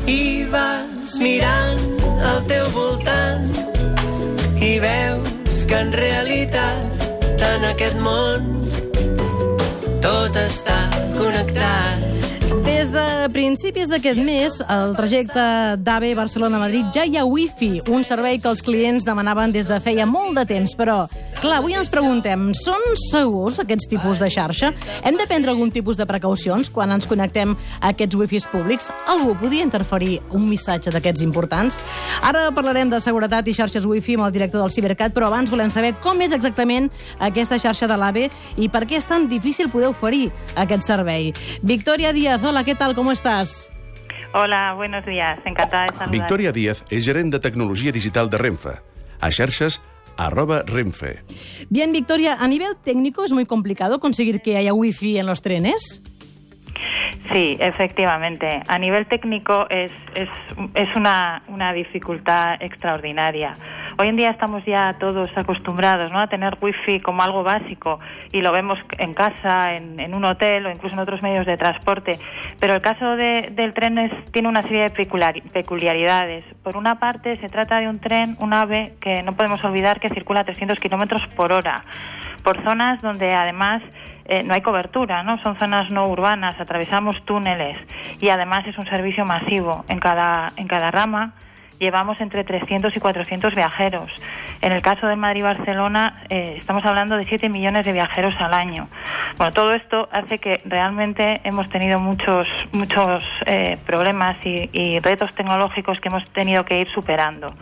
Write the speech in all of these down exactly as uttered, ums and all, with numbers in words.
i vas mirant al teu voltant i veus que en realitat en aquest món tot està connectat. Des de principis d'aquest mes, al trajecte d'AVE Barcelona-Madrid ja hi ha wifi, un servei que els clients demanaven des de feia molt de temps. Però, clar, avui ens preguntem, són segurs aquests tipus de xarxa? Hem de prendre algun tipus de precaucions quan ens connectem a aquests wifis públics? Algú podia interferir un missatge d'aquests importants? Ara parlarem de seguretat i xarxes wifi amb el director del Cibercat, però abans volem saber com és exactament aquesta xarxa de l'AVE i per què és tan difícil poder oferir aquest servei. Victoria Díaz, hola, ¿qué tal? ¿Cómo estás? Hola, buenos días. Encantada de saludar. Victoria Díaz es gerent de tecnologia digital de Renfe. A xarxes, arroba Renfe. Bien, Victoria, a nivel técnico es muy complicado conseguir que haya wifi en los trenes. Sí, efectivamente. A nivel técnico es, es, es una, una dificultad extraordinaria. Hoy en día estamos ya todos acostumbrados, ¿no?, a tener wifi como algo básico y lo vemos en casa, en, en un hotel o incluso en otros medios de transporte. Pero el caso de, del tren es, tiene una serie de peculiaridades. Por una parte, se trata de un tren, un AVE, que no podemos olvidar que circula a trescientos kilómetros por hora, por zonas donde además Eh, no hay cobertura, ¿no? Son zonas no urbanas, atravesamos túneles y además es un servicio masivo. En cada, en cada rama llevamos entre trescientos y cuatrocientos viajeros. En el caso de Madrid-Barcelona eh, estamos hablando de siete millones de viajeros al año. Bueno, todo esto hace que realmente hemos tenido muchos muchos eh, problemas y, y retos tecnológicos que hemos tenido que ir superando.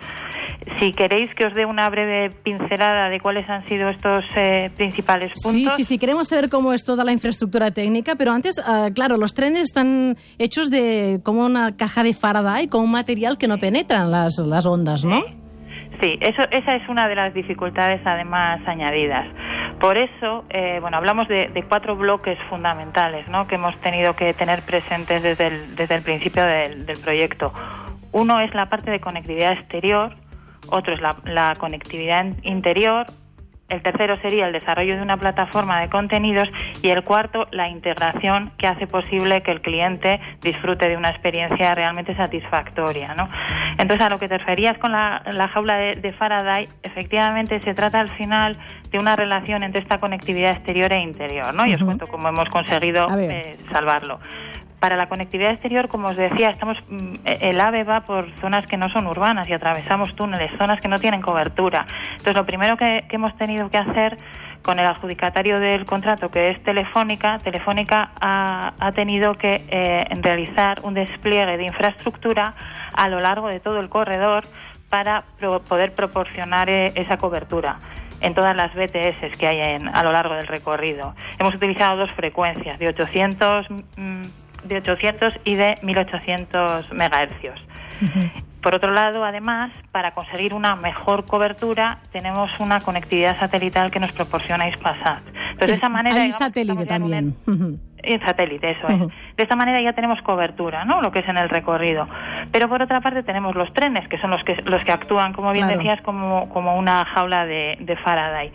Si queréis que os dé una breve pincelada de cuáles han sido estos eh, principales puntos. Sí, sí, sí, queremos saber cómo es toda la infraestructura técnica, pero antes, uh, claro, los trenes están hechos de como una caja de Faraday con un material que no penetra en las, las ondas, ¿no? Sí. Sí, eso, esa es una de las dificultades además añadidas. Por eso, eh, bueno, hablamos de, de cuatro bloques fundamentales, ¿no?, que hemos tenido que tener presentes desde el, desde el principio del, del proyecto. Uno es la parte de conectividad exterior, otro es la, la conectividad interior, el tercero sería el desarrollo de una plataforma de contenidos y el cuarto, la integración que hace posible que el cliente disfrute de una experiencia realmente satisfactoria, ¿no? Entonces, a lo que te referías con la, la jaula de, de Faraday, efectivamente se trata al final de una relación entre esta conectividad exterior e interior, ¿no? Uh-huh. Y os cuento cómo hemos conseguido eh, salvarlo. Para la conectividad exterior, como os decía, estamos el AVE va por zonas que no son urbanas y atravesamos túneles, zonas que no tienen cobertura. Entonces, lo primero que, que hemos tenido que hacer con el adjudicatario del contrato, que es Telefónica, Telefónica ha, ha tenido que eh, realizar un despliegue de infraestructura a lo largo de todo el corredor para pro, poder proporcionar eh, esa cobertura en todas las B T S que hay en, a lo largo del recorrido. Hemos utilizado dos frecuencias, de ochocientos... Mmm, de ochocientos y de mil ochocientos megahercios. Uh-huh. Por otro lado, además, para conseguir una mejor cobertura, tenemos una conectividad satelital que nos proporciona Hispasat. Entonces, de esa manera... Hay satélite también. Un... Uh-huh. Satélite, eso uh-huh. es. De esta manera ya tenemos cobertura, ¿no?, lo que es en el recorrido. Pero por otra parte tenemos los trenes, que son los que los que actúan, como bien claro. decías, como, como una jaula de, de Faraday.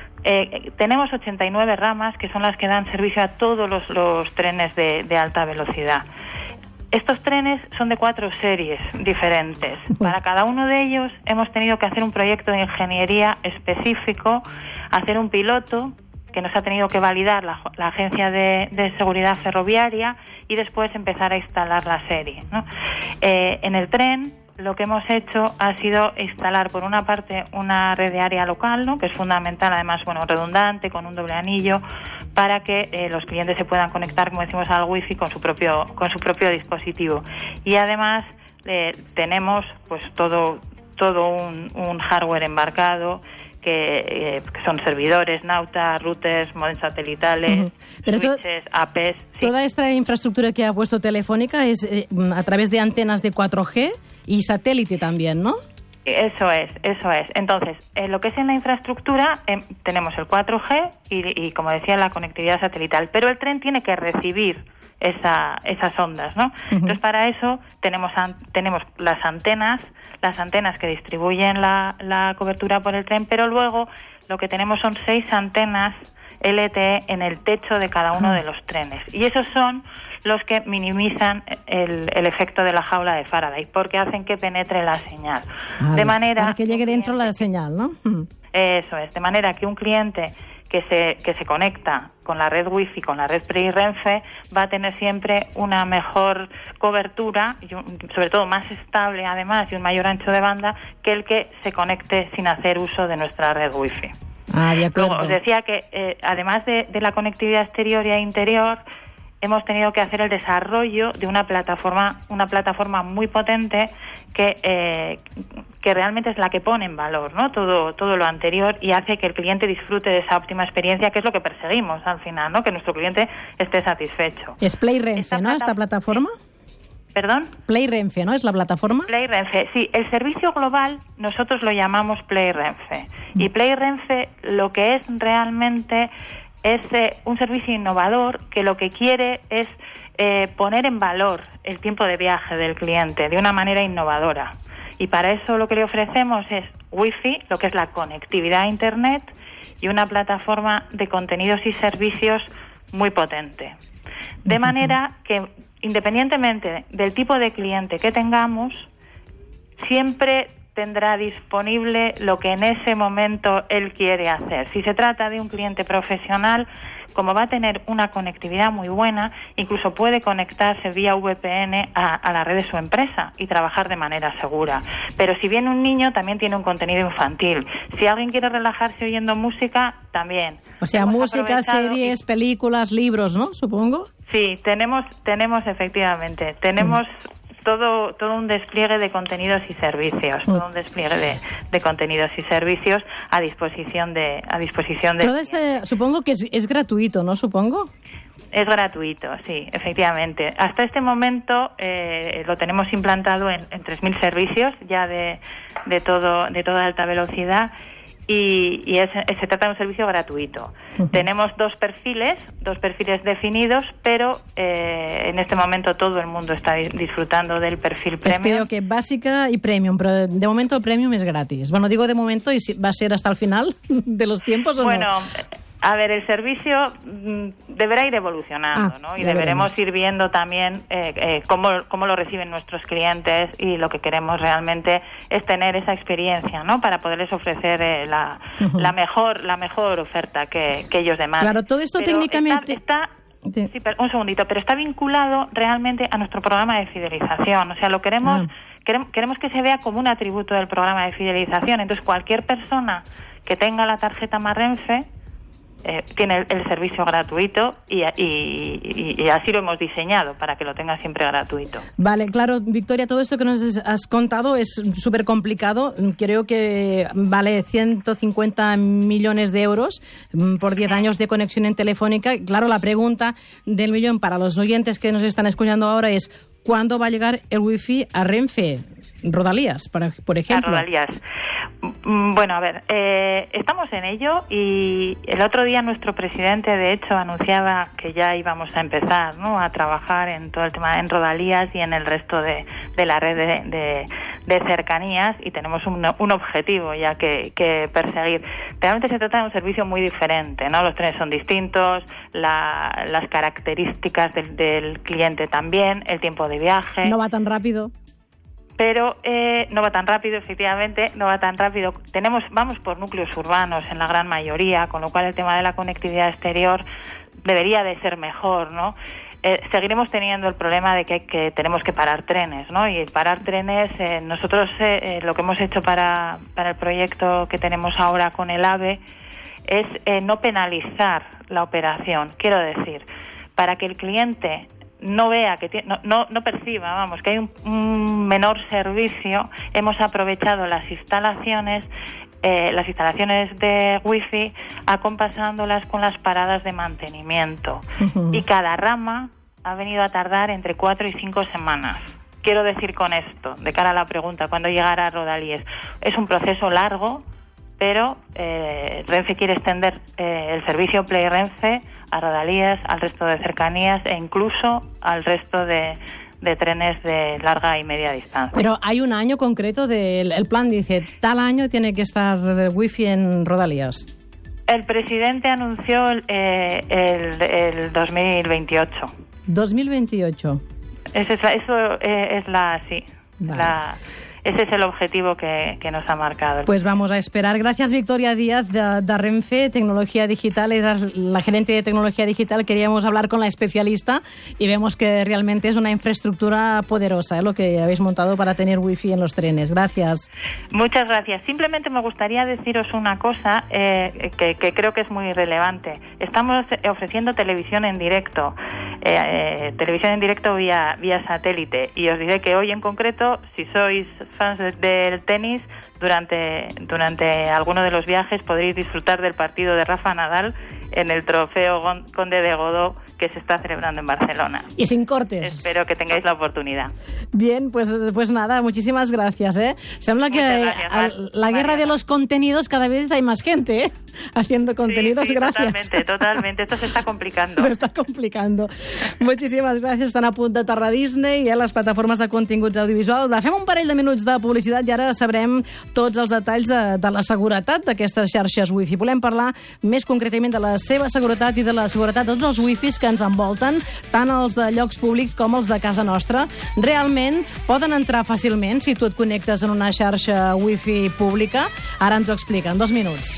Eh, tenemos ochenta y nueve ramas que son las que dan servicio a todos los, los trenes de, de alta velocidad. Estos trenes son de cuatro series diferentes. Para cada uno de ellos hemos tenido que hacer un proyecto de ingeniería específico, hacer un piloto que nos ha tenido que validar la, la Agencia de, de Seguridad Ferroviaria y después empezar a instalar la serie, ¿no? Eh, en el tren lo que hemos hecho ha sido instalar, por una parte, una red de área local, ¿no?, que es fundamental, además, bueno, redundante, con un doble anillo, para que eh, los clientes se puedan conectar, como decimos, al wifi con su propio con su propio dispositivo. Y además eh, tenemos, pues, todo todo un, un hardware embarcado que, eh, que son servidores, nauta, routers, modems satelitales, uh-huh. Pero switches, to- A P s. Sí. Toda esta infraestructura que ha puesto Telefónica es eh, a través de antenas de cuatro G y satélite también, ¿no? Eso es, eso es. Entonces, en lo que es en la infraestructura, eh, tenemos el cuatro G y, y, como decía, la conectividad satelital. Pero el tren tiene que recibir esa, esas ondas, ¿no? Uh-huh. Entonces, para eso tenemos an- tenemos las antenas, las antenas que distribuyen la, la cobertura por el tren, pero luego lo que tenemos son seis antenas L T E en el techo de cada uno uh-huh. de los trenes. Y esos son los que minimizan el, el efecto de la jaula de Faraday, porque hacen que penetre la señal. Vale. De manera para que llegue dentro la señal, ¿no? Eso es, de manera que un cliente que se que se conecta con la red Wi-Fi, con la red Play Renfe, va a tener siempre una mejor cobertura y un, sobre todo más estable, además, y un mayor ancho de banda que el que se conecte sin hacer uso de nuestra red Wi-Fi. Ah, de acuerdo. Luego, os decía que eh, además de, de la conectividad exterior y interior, hemos tenido que hacer el desarrollo de una plataforma, una plataforma muy potente que eh, que realmente es la que pone en valor, ¿no? Todo todo lo anterior y hace que el cliente disfrute de esa óptima experiencia, que es lo que perseguimos al final, ¿no? Que nuestro cliente esté satisfecho. Es Play Renfe, esta ¿no? Plata... ¿Esta plataforma? ¿Perdón? Play Renfe, ¿no? ¿Es la plataforma? Play Renfe, sí. El servicio global nosotros lo llamamos Play Renfe. Mm. Y Play Renfe lo que es realmente es eh, un servicio innovador que lo que quiere es eh, poner en valor el tiempo de viaje del cliente de una manera innovadora. Y para eso lo que le ofrecemos es Wi-Fi, lo que es la conectividad a Internet, y una plataforma de contenidos y servicios muy potente. De manera que, independientemente del tipo de cliente que tengamos, siempre tendrá disponible lo que en ese momento él quiere hacer. Si se trata de un cliente profesional, como va a tener una conectividad muy buena, incluso puede conectarse vía V P N a, a la red de su empresa y trabajar de manera segura. Pero si viene un niño, también tiene un contenido infantil. Si alguien quiere relajarse oyendo música, también. O sea, Hemos música, series, y... películas, libros, ¿no? Supongo. Sí, tenemos, tenemos efectivamente, tenemos... Mm. Todo, todo un despliegue de contenidos y servicios, todo un despliegue de, de contenidos y servicios a disposición de, a disposición de. Todo este, supongo que es, es gratuito, ¿no? Supongo. Es gratuito, sí, efectivamente. Hasta este momento eh, lo tenemos implantado en, en tres mil servicios ya de, de todo, de toda alta velocidad. Y, y es, se trata de un servicio gratuito. Uh-huh. Tenemos dos perfiles, dos perfiles definidos, pero eh, en este momento todo el mundo está disfrutando del perfil premium. Es que, que básica y premium, pero de, de momento el premium es gratis. Bueno, digo de momento, ¿y si va a ser hasta el final de los tiempos o bueno, no? Bueno, a ver, el servicio mm, deberá ir evolucionando, ah, ¿no? Y deberemos veremos. ir viendo también eh, eh, cómo, cómo lo reciben nuestros clientes, y lo que queremos realmente es tener esa experiencia, ¿no? Para poderles ofrecer eh, la, uh-huh. la mejor la mejor oferta que, que ellos demandan. Claro, todo esto pero técnicamente... Está, está, sí, pero, un segundito, pero está vinculado realmente a nuestro programa de fidelización. O sea, lo queremos, ah. queremos, queremos que se vea como un atributo del programa de fidelización. Entonces, cualquier persona que tenga la tarjeta MyRenfe Eh, tiene el, el servicio gratuito y, y, y así lo hemos diseñado para que lo tenga siempre gratuito. Vale, claro, Victoria, todo esto que nos has contado es súper complicado. Creo que vale ciento cincuenta millones de euros por diez años de conexión en Telefónica. Claro, la pregunta del millón para los oyentes que nos están escuchando ahora es ¿cuándo va a llegar el Wi-Fi a Renfe? Rodalías, por, por ejemplo. A Rodalías. Bueno, a ver, eh, estamos en ello, y el otro día nuestro presidente, de hecho, anunciaba que ya íbamos a empezar, ¿no?, a trabajar en todo el tema en Rodalías y en el resto de, de la red de, de, de cercanías, y tenemos un, un objetivo ya que, que perseguir. Realmente se trata de un servicio muy diferente, ¿no? Los trenes son distintos, la, las características del, del cliente también, el tiempo de viaje. No va tan rápido. Pero eh, no va tan rápido, efectivamente, no va tan rápido. Tenemos, vamos por núcleos urbanos en la gran mayoría, con lo cual el tema de la conectividad exterior debería de ser mejor, ¿no? Eh, seguiremos teniendo el problema de que, que tenemos que parar trenes, ¿no? Y parar trenes, eh, nosotros eh, lo que hemos hecho para, para el proyecto que tenemos ahora con el AVE es eh, no penalizar la operación. Quiero decir, para que el cliente no vea, que tiene, no, no, no perciba, vamos, que hay un, un menor servicio, hemos aprovechado las instalaciones, eh, las instalaciones de Wi-Fi, acompasándolas con las paradas de mantenimiento. Uh-huh. Y cada rama ha venido a tardar entre cuatro y cinco semanas. Quiero decir con esto, de cara a la pregunta, ¿cuándo llegará a Rodalíes? Es un proceso largo, pero eh, Renfe quiere extender eh, el servicio Play Renfe a Rodalías, al resto de cercanías e incluso al resto de, de trenes de larga y media distancia. Pero hay un año concreto del el plan, dice, tal año tiene que estar el wifi en Rodalías. El presidente anunció eh, el, el dos mil veintiocho. dos mil veintiocho. Ese es la, eso eh, es la, sí, vale. la... Ese es el objetivo que, que nos ha marcado. Pues vamos a esperar. Gracias, Victoria Díaz, de, de Renfe, Tecnología Digital. Eras la gerente de Tecnología Digital. Queríamos hablar con la especialista y vemos que realmente es una infraestructura poderosa, ¿eh? Lo que habéis montado para tener wifi en los trenes. Gracias. Muchas gracias. Simplemente me gustaría deciros una cosa eh, que, que creo que es muy relevante. Estamos ofreciendo televisión en directo, eh, eh, televisión en directo vía, vía satélite. Y os diré que hoy en concreto, si sois fans del tenis, durante durante alguno de los viajes podréis disfrutar del partido de Rafa Nadal en el Trofeo Conde de Godó que se está celebrando en Barcelona. Y sin cortes. Espero que tengáis la oportunidad. Bien, pues, pues nada, muchísimas gracias. ¿eh? Sembla que gracias, a, la guerra Mariana. de los contenidos cada vez hay más gente ¿eh? haciendo contenidos. Sí, sí, gracias. Totalmente, totalmente. Esto se está complicando. Se està complicando. Muchísimes gràcies. Estan a punt de tornar a Disney i a les plataformes de continguts audiovisuals. Fem un parell de minuts de publicitat i ara sabrem tots els detalls de, de la seguretat d'aquestes xarxes wifi. Volem parlar més concretament de la seva seguretat i de la seguretat de tots els wifis que ens envolten, tant els de llocs públics com els de casa nostra. Realment poden entrar fàcilment si tu et connectes en una xarxa wifi pública? Ara ens ho expliquen. Dos minuts.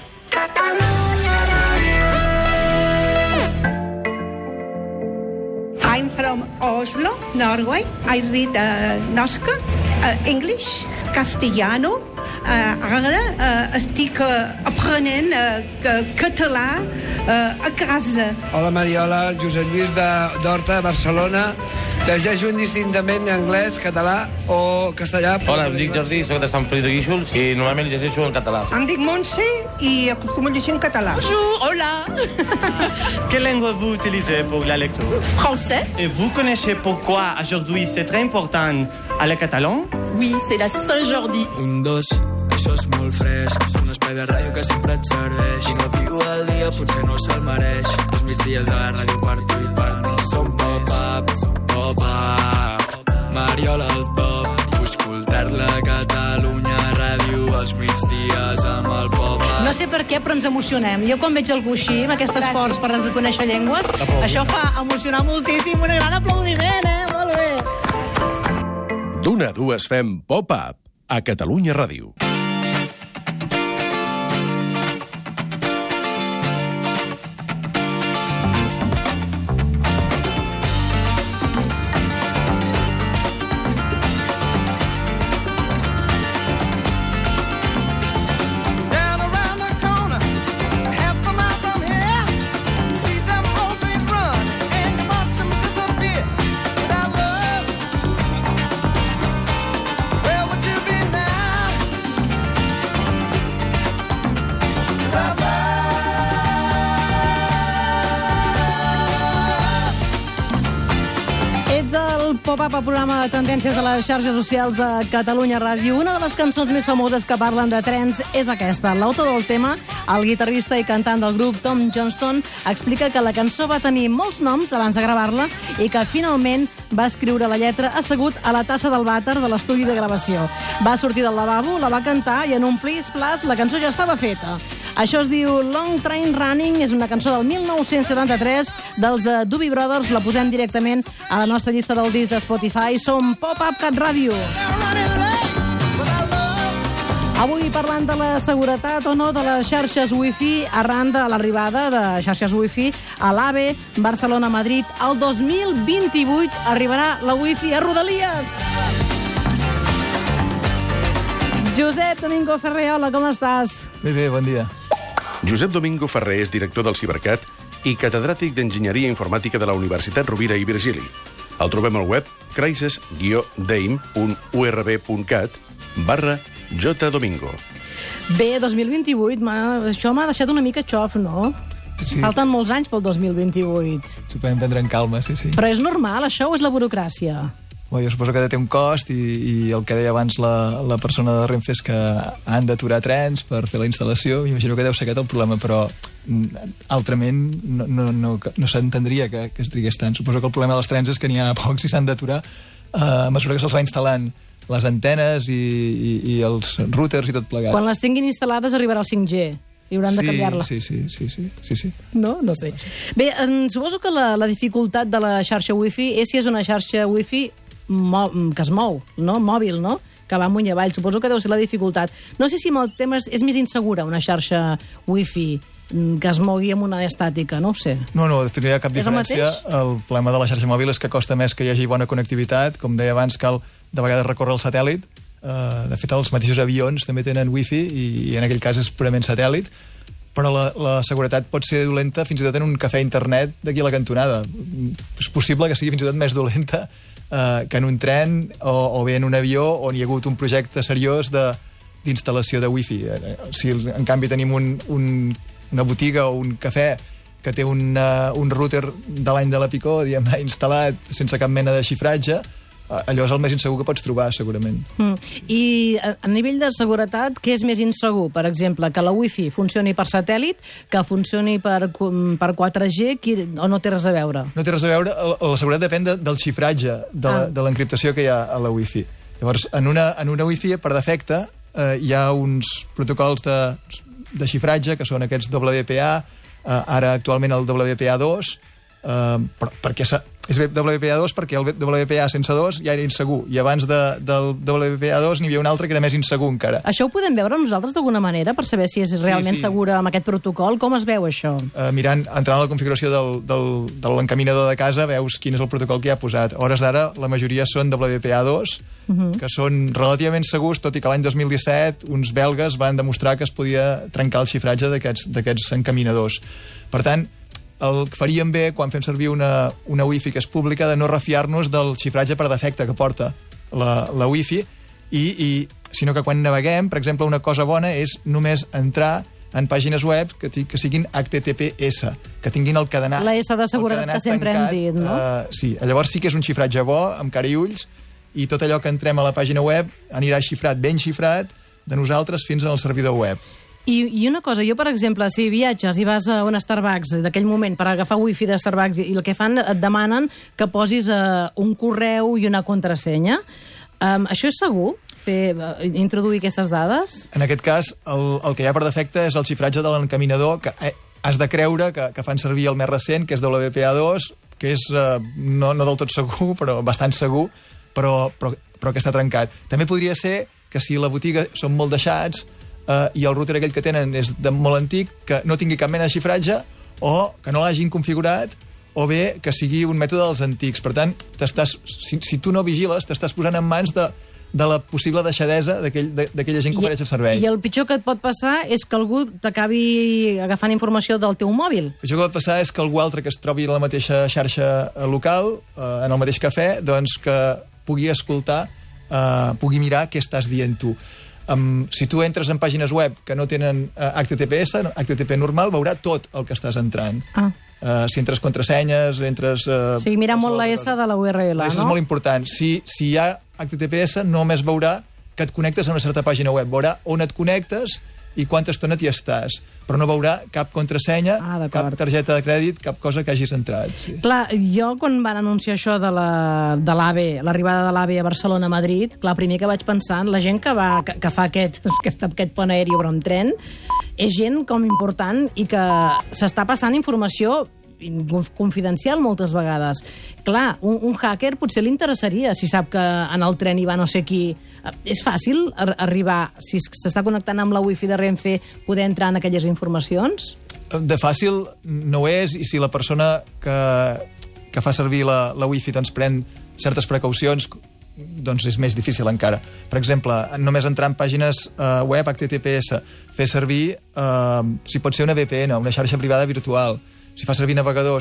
I'm from Oslo, Norway. I read uh, Norsk, uh, English, Castellano. Uh, ara uh, estic uh, aprenent uh, català uh, a casa. Hola Mariola, Josep Lluís d'Horta, Barcelona. Llegeixo indistintament anglès, català o castellà. Hola, em dic Jordi, soc de Sant Feliu de Guíxols i normalment llegeixo en català. Em dic Montse i acostumo a llegir en català. Bonjour, hola. Quelle langue vous utilisez pour la lecture? Français. Et vous connaissez pourquoi aujourd'hui c'est très important à la catalan? Oui, c'est la Saint-Jordi. Un, dos, això és molt fresc. Un espai de ràdio que sempre et serveix. I no viu el dia, potser no se'l mereix. Els migdies a la ràdio per tu i per mi. Som pop-up, pop-up. Mariola al top. Vull escoltar-la a Catalunya Ràdio als migdies amb el poble. No sé per què, però ens emocionem. Jo quan veig algú així, amb aquest esforç per ens conèixer llengües, això fa emocionar moltíssim. Un gran aplaudiment, eh? Molt bé. D'una a dues fem pop-up a Catalunya Ràdio. Pop-up, el programa de tendències de les xarxes socials de Catalunya Ràdio. Una de les cançons més famoses que parlen de trens és aquesta. L'autor del tema, el guitarrista i cantant del grup Tom Johnston, explica que la cançó va tenir molts noms abans de gravar-la i que finalment va escriure la lletra assegut a la tassa del vàter de l'estudi de gravació. Va sortir del lavabo, la va cantar i en un plis-plas la cançó ja estava feta. Això es diu Long Train Running, és una cançó del mil nou-cents setanta-tres dels de Doobie Brothers. La posem directament a la nostra llista del disc de Spotify. Som Pop-Up Cat Ràdio. Avui parlant de la seguretat o no de les xarxes wifi arran de l'arribada de xarxes wifi a l'AVE Barcelona-Madrid. El dos mil vint-i-vuit arribarà la wifi a Rodalies. Josep Domingo Ferrer, hola, com estàs? Bé, bé, bon dia. Josep Domingo Ferrer és director del Cibercat i catedràtic d'Enginyeria Informàtica de la Universitat Rovira i Virgili. El trobem al web crisis dame punt u r b punt cat barra J Domingo. Bé, dos mil vint-i-vuit, això m'ha deixat una mica xof, no? Sí. Falten molts anys pel dos mil vint-i-vuit. S'ho podem prendre en calma, sí, sí. Però és normal, això, o és la burocràcia? Bé, jo suposo que té un cost i, i el que deia abans la, la persona de Renfe és que han d'aturar trens per fer la instal·lació. M'imagino que deu ser aquest el problema, però altrament no, no, no, no s'entendria que, que es trigués tant. Suposo que el problema dels trens és que n'hi ha pocs i s'han d'aturar eh, a mesura que se'ls va instal·lant les antenes i, i, i els routers i tot plegat. Quan les tinguin instal·lades arribarà el cinc G. I hauran sí, de canviar-la. Sí, sí, sí, sí, sí, sí. No? No sé. Bé, en, suposo que la, la dificultat de la xarxa wifi és si és una xarxa wifi mo que es mou, no? Mòbil, no? Que va amunt i avall. Suposo que deu ser la dificultat. No sé si amb el tema és, és més insegura una xarxa wifi que es mogui amb una estàtica, no ho sé. No, no, de fet no hi ha cap diferència. El, el problema de la xarxa mòbil és que costa més que hi hagi bona connectivitat. Com deia abans, cal de vegades recórrer el satèl·lit. Uh, de fet, els mateixos avions també tenen wifi i, i en aquell cas és purament satèl·lit, però la, la seguretat pot ser dolenta fins i tot en un cafè internet d'aquí a la cantonada. És possible que sigui fins i tot més dolenta uh, que en un tren o, o bé en un avió on hi ha hagut un projecte seriós d'instal·lació de, de wifi. Si en canvi tenim un, un, una botiga o un cafè que té un, uh, un router de l'any de la Picó, diguem-ne, instal·lat sense cap mena de xifratge, allò és el més insegur que pots trobar, segurament. Mm. I a, a nivell de seguretat, què és més insegur? Per exemple, que la wifi funcioni per satèl·lit, que funcioni per, per quatre G, qui, o no té res a veure? No té res a veure. La, la seguretat depèn de, del xifratge, de, ah. de l'encriptació que hi ha a la wifi. Llavors, en una, en una wifi, per defecte, eh, hi ha uns protocols de, de xifratge, que són aquests W P A, eh, ara actualment el W P A dos, eh, per, perquè s'ha... És bé W P A dos perquè el W P A sense dos ja era insegur, i abans de, del W P A dos n'hi havia un altre que era més insegur encara. Això ho podem veure nosaltres d'alguna manera per saber si és realment sí, sí. segura amb aquest protocol? Com es veu això? Uh, mirant, entrant a la configuració del, del, de l'encaminador de casa veus quin és el protocol que hi ha posat. A hores d'ara la majoria són W P A dos, uh-huh. que són relativament segurs, tot i que l'any dos mil disset uns belgues van demostrar que es podia trencar el xifratge d'aquests encaminadors. Per tant, el que faríem bé, quan fem servir una, una wifi que és pública, de no refiar-nos del xifratge per defecte que porta la, la wifi, i, i, sinó que quan naveguem, per exemple, una cosa bona és només entrar en pàgines web que, que siguin H T T P S, que tinguin el cadenat. La S de seguretat que sempre tancat, hem dit, no? Uh, sí, llavors sí que és un xifratge bo, amb cara i ulls, i tot allò que entrem a la pàgina web anirà xifrat, ben xifrat, de nosaltres fins al servidor web. I, I una cosa, jo, per exemple, si viatges i vas a un Starbucks d'aquell moment per agafar wifi de Starbucks i el que fan, et demanen que posis uh, un correu i una contrasenya. Um, això és segur? Fer, uh, introduir aquestes dades? En aquest cas, el, el que hi ha per defecte és el xifratge de l'encaminador, que eh, has de creure que, que fan servir el més recent, que és W P A dos, que és uh, no, no del tot segur, però bastant segur, però, però, però que està trencat. També podria ser que si la botiga són molt deixats, Uh, i el router aquell que tenen és de molt antic, que no tingui cap mena de xifratge, o que no l'hagin configurat, o bé que sigui un mètode dels antics. Per tant, si, si tu no vigiles, t'estàs posant en mans de, de la possible deixadesa d'aquella gent que ofereix el servei. I el pitjor que et pot passar és que algú t'acabi agafant informació del teu mòbil. El pitjor que pot passar és que algú altre que es trobi a la mateixa xarxa local, uh, en el mateix cafè, doncs que pugui escoltar, uh, pugui mirar què estàs dient tu. Um, si tu entres en pàgines web que no tenen uh, H T T P S, H T T P normal, veurà tot el que estàs entrant. Ah. Uh, si entres contrasenyes, entres... Uh, o sigui, mira molt la S de la U R L, la S no? és molt important. Si, si hi ha H T T P S, només veurà que et connectes a una certa pàgina web. Veurà on et connectes i quanta estona t'hi estàs. Però no veurà cap contrasenya, ah, cap targeta de crèdit, cap cosa que hagis entrat. Sí. Clar, jo quan van anunciar això de l'AVE, l'arribada de l'AVE a Barcelona-Madrid, clar, primer que vaig pensar, la gent que, va, que, que fa aquest, aquest, aquest pont aeri o un tren, és gent com important i que s'està passant informació confidencial moltes vegades. Clar, un, un hacker potser li interessaria si sap que en el tren hi va no sé qui. És fàcil arribar, si s'està connectant amb la wifi de Renfe, poder entrar en aquelles informacions? De fàcil no és, i si la persona que, que fa servir la, la wifi doncs pren certes precaucions, doncs és més difícil encara. Per exemple, només entrar en pàgines uh, web H T T P S, fer servir, uh, si pot ser una V P N, una xarxa privada virtual, si fa servir navegadors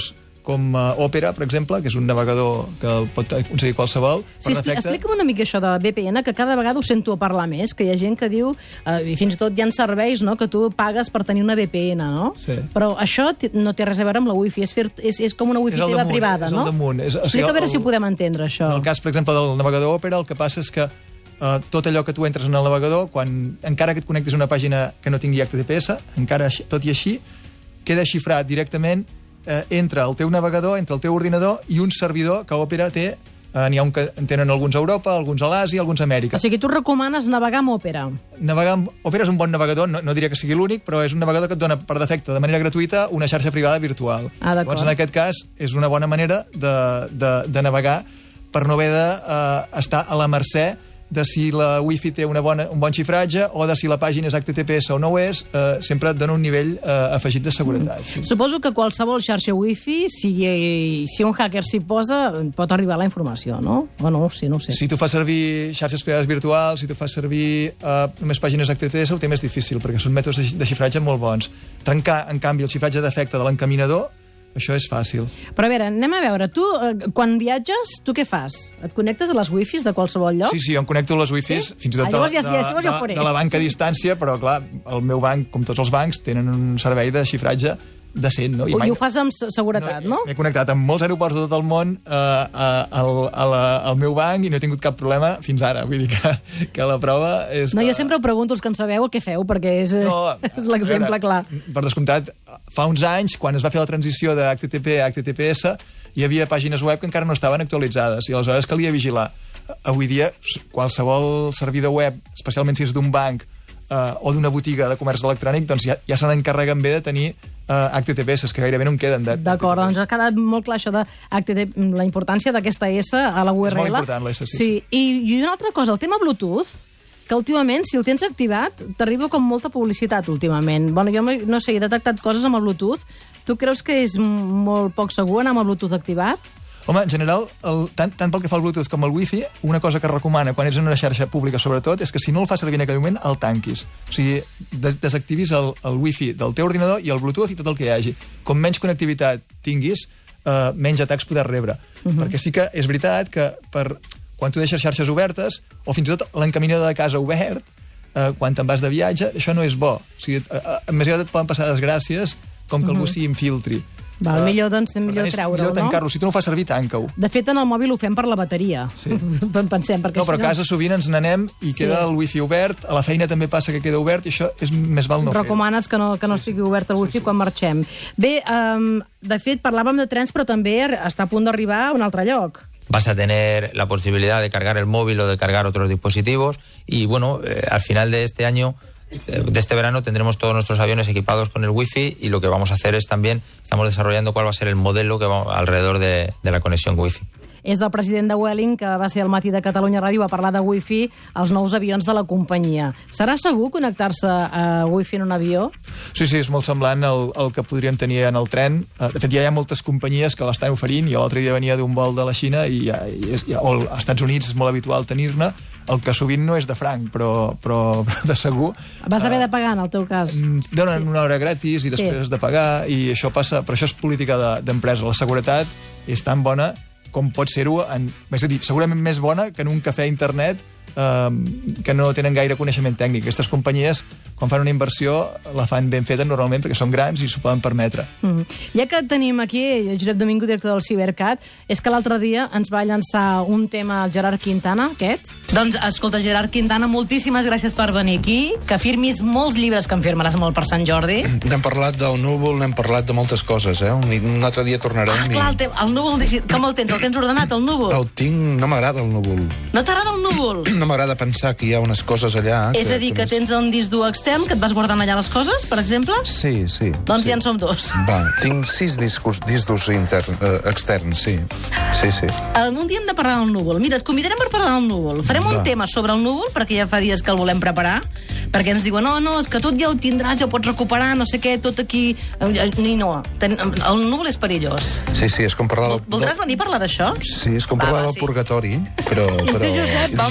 com uh, Opera, per exemple, que és un navegador que el pot aconseguir qualsevol. Sí, per defecte... explica'm una mica això de V P N, que cada vegada ho sento a parlar més, que hi ha gent que diu, eh, i fins i tot hi ha serveis, no?, que tu pagues per tenir una V P N, no? Sí. Però això no té res a veure amb la Wi-Fi, és, és, és com una Wi-Fi teva privada, no? És el damunt. És, o sigui, Explica a veure el, si ho podem entendre, això. En el cas, per exemple, del navegador Opera, el que passa és que uh, tot allò que tu entres en el navegador, quan, encara que et connectis a una pàgina que no tingui H T T P S, encara tot i així, queda xifrat directament eh, entre el teu navegador, entre el teu ordinador i un servidor que Opera té. Eh, N'hi ha un que en tenen alguns a Europa, alguns a l'Àsia, alguns a Amèrica. O sigui, tu recomanes navegar amb Opera? Navegar amb Opera és un bon navegador, no, no diria que sigui l'únic, però és un navegador que et dona per defecte, de manera gratuïta, una xarxa privada virtual. Ah, d'acord. Llavors, en aquest cas, és una bona manera de, de, de navegar per no haver d'estar eh, a la mercè de si la Wi-Fi té una bona, un bon xifratge o de si la pàgina és H T T P S o no ho és, eh, sempre et dona un nivell eh, afegit de seguretat. Sí. Suposo que qualsevol xarxa Wi-Fi, si, si un hacker s'hi posa, pot arribar la informació, no? O no, sí, no ho sé. Si tu fas servir xarxes privades virtuals, si tu fas servir eh, només pàgines H T T P S, ho té més difícil, perquè són mètodes de xifratge molt bons. Trencar, en canvi, el xifratge d'efecte de l'encaminador, això és fàcil. Però a veure, anem a veure, tu, eh, quan viatges, tu què fas? Et connectes a les wifis de qualsevol lloc? Sí, sí, jo em connecto a les wifis, sí? fins i tot ah, de, ja, de, ja, ja de, de la banca a distància, però clar, el meu banc, com tots els bancs, tenen un servei de xifratge decent, no? I, I ho fas amb seguretat, no? no? M'he connectat amb molts aeroports de tot el món eh, a, a, a la, al meu banc i no he tingut cap problema fins ara. Vull dir que, que la prova és... No, que... jo sempre ho pregunto als que en sabeu què feu, perquè és, no, és l'exemple clar. Per descomptat, fa uns anys, quan es va fer la transició de H T T P a H T T P S, hi havia pàgines web que encara no estaven actualitzades i aleshores calia vigilar. Avui dia, qualsevol servidor web, especialment si és d'un banc eh, o d'una botiga de comerç electrònic, doncs ja, ja se n'encarreguen bé de tenir uh, H T T P S, que gairebé no en queden. D'acord, doncs ha quedat molt clar això de H T T P, la importància d'aquesta S a la U R L. És molt important, l'S, sí. Sí. I, I una altra cosa, el tema Bluetooth, que últimament, si el tens activat, t'arriba com molta publicitat últimament. Bueno, jo no sé, he detectat coses amb el Bluetooth. Tu creus que és molt poc segur anar amb el Bluetooth activat? Home, en general, el, tant, tant pel que fa al Bluetooth com al Wi-Fi, una cosa que recomana quan ets en una xarxa pública, sobretot, és que si no el fas servir en aquell moment, el tanquis. O sigui, des desactivis el, el Wi-Fi del teu ordinador i el Bluetooth i tot el que hi hagi. Com menys connectivitat tinguis, eh, menys atacs podràs rebre. Uh-huh. Perquè sí que és veritat que per, quan tu deixes xarxes obertes, o fins i tot l'encaminador de casa obert, eh, quan te'n vas de viatge, això no és bo. O sigui, a, a, a més aviat et poden passar desgràcies com que uh-huh. algú s'hi infiltri. Val, uh, millor, doncs, millor treure-ho, millor tancar-lo. No? Si tu no ho fas servir, tanca-ho. De fet, en el mòbil ho fem per la bateria. Sí. Pensem, perquè no, però a casa sovint ens n'anem i queda sí. el wifi obert, a la feina també passa que queda obert i això és més val no fer-ho. Recomanes que no, que no estigui obert el wifi sí, sí. quan marxem. Bé, um, de fet, parlàvem de trens, però també està a punt d'arribar a un altre lloc. Vas a tener la posibilidad de cargar el móvil o de cargar otros dispositivos y, bueno, eh, al final de este año, de este verano, tendremos todos nuestros aviones equipados con el wifi y lo que vamos a hacer es también, estamos desarrollando cuál va a ser el modelo que va alrededor de, de la conexión wifi. És el president de Vueling, que va ser al matí de Catalunya Ràdio, va parlar de wifi als nous avions de la companyia. Serà segur connectar-se a wifi en un avió? Sí, sí, és molt semblant al, al que podríem tenir en el tren. De fet, ja hi ha moltes companyies que l'estan oferint. Jo l'altre dia venia d'un vol de la Xina i, i, i o als Estats Units és molt habitual tenir-ne. El que sovint no és de franc, però, però, però de segur. Vas haver de pagar, en el teu cas? Donen una hora gratis i després sí. has de pagar, i això passa, però això és política d'empresa. La seguretat és tan bona com pot ser-ho, és a dir, segurament més bona que en un cafè a internet eh, que no tenen gaire coneixement tècnic. Aquestes companyies, quan fan una inversió, la fan ben feta normalment perquè són grans i s'ho poden permetre. Mm. Ja que tenim aquí el Josep Domingo, director del Cibercat, és que l'altre dia ens va llançar un tema al Gerard Quintana, aquest. Doncs, escolta, Gerard Quintana, moltíssimes gràcies per venir aquí, que firmis molts llibres, que en firmaràs molt per Sant Jordi. N'hem parlat del núvol, n'hem parlat de moltes coses, eh? Un, un altre dia tornarem. Ah, clar, el, te, el núvol, com el tens? El tens ordenat, el núvol? El tinc, no m'agrada el núvol. No t'agrada el núvol? No m'agrada pensar que hi ha unes coses allà. És que, a dir, que, que més... tens un disc dur extern, que et vas guardant allà les coses, per exemple? Sí, sí. Doncs sí. ja en som dos. Va, tinc sis discos, discos intern, eh, externs, sí. Sí, sí. Un dia hem de parlar del núvol. Mira, et convidarem per parlar del núvol. Farem Va. un tema sobre el núvol, perquè ja fa dies que el volem preparar, perquè ens diuen, no, no, és que tot ja ho tindràs, ja ho pots recuperar, no sé què, tot aquí... I no, el núvol és perillós. Sí, sí, és com parlar... Voldràs venir a parlar d'això? Sí, és com parlar del purgatori, però... Tu, Josep, un dia vindràs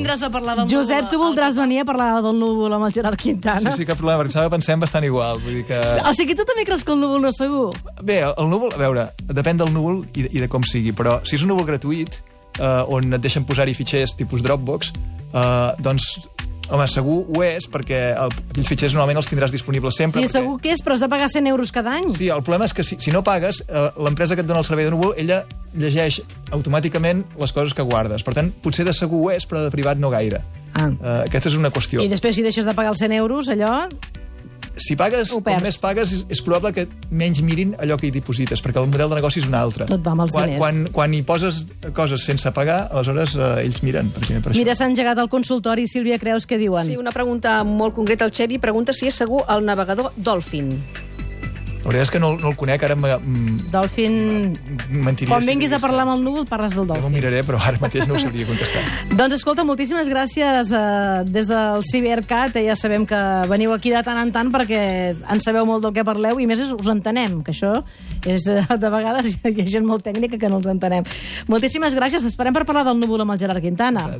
vindràs a parlar del núvol. Josep, tu voldràs venir a parlar del núvol amb el Gerard Quintana? Sí, sí, cap problema, perquè em pensem bastant igual. Vull dir que... O sigui, tu també creus que el núvol no és segur? Bé, el núvol, a veure, depèn del núvol i, i de com sigui, però si és un núvol gratuït, eh, on et deixen posar-hi fitxers tipus Dropbox, eh, doncs... Home, segur ho és, perquè el, aquells fitxers normalment els tindràs disponibles sempre. Sí, perquè... segur que és, però has de pagar cent euros cada any. Sí, el problema és que si, si no pagues, eh, l'empresa que et dona el servei de núvol, ella llegeix automàticament les coses que guardes. Per tant, potser de segur ho és, però de privat no gaire. Ah. Eh, aquesta és una qüestió. I després, si deixes de pagar els cent euros, allò... Si pagues, com més pagues, és, és probable que menys mirin allò que hi diposites, perquè el model de negoci és un altre. Tot va amb els quan, diners. Quan, quan hi poses coses sense pagar, aleshores eh, ells miren. Per per Mira, s'ha engegat el consultori. Sílvia Creus, què diuen? Sí, una pregunta molt concreta. El Xevi pregunta si és segur el navegador Dolphin. La veritat és que no, no el conec, ara... Dolphin... Mentiria. Quan vinguis a parlar amb el núvol, parles del Dolphin. Ja m'ho miraré, però ara mateix no ho sabria contestar. Doncs escolta, moltíssimes gràcies eh, des del Cibercat. Eh, ja sabem que veniu aquí de tant en tant perquè en sabeu molt del que parleu i més us entenem, que això és, eh, de vegades hi ha gent molt tècnica que no els entenem. Moltíssimes gràcies. Esperem per parlar del núvol amb el Gerard Quintana.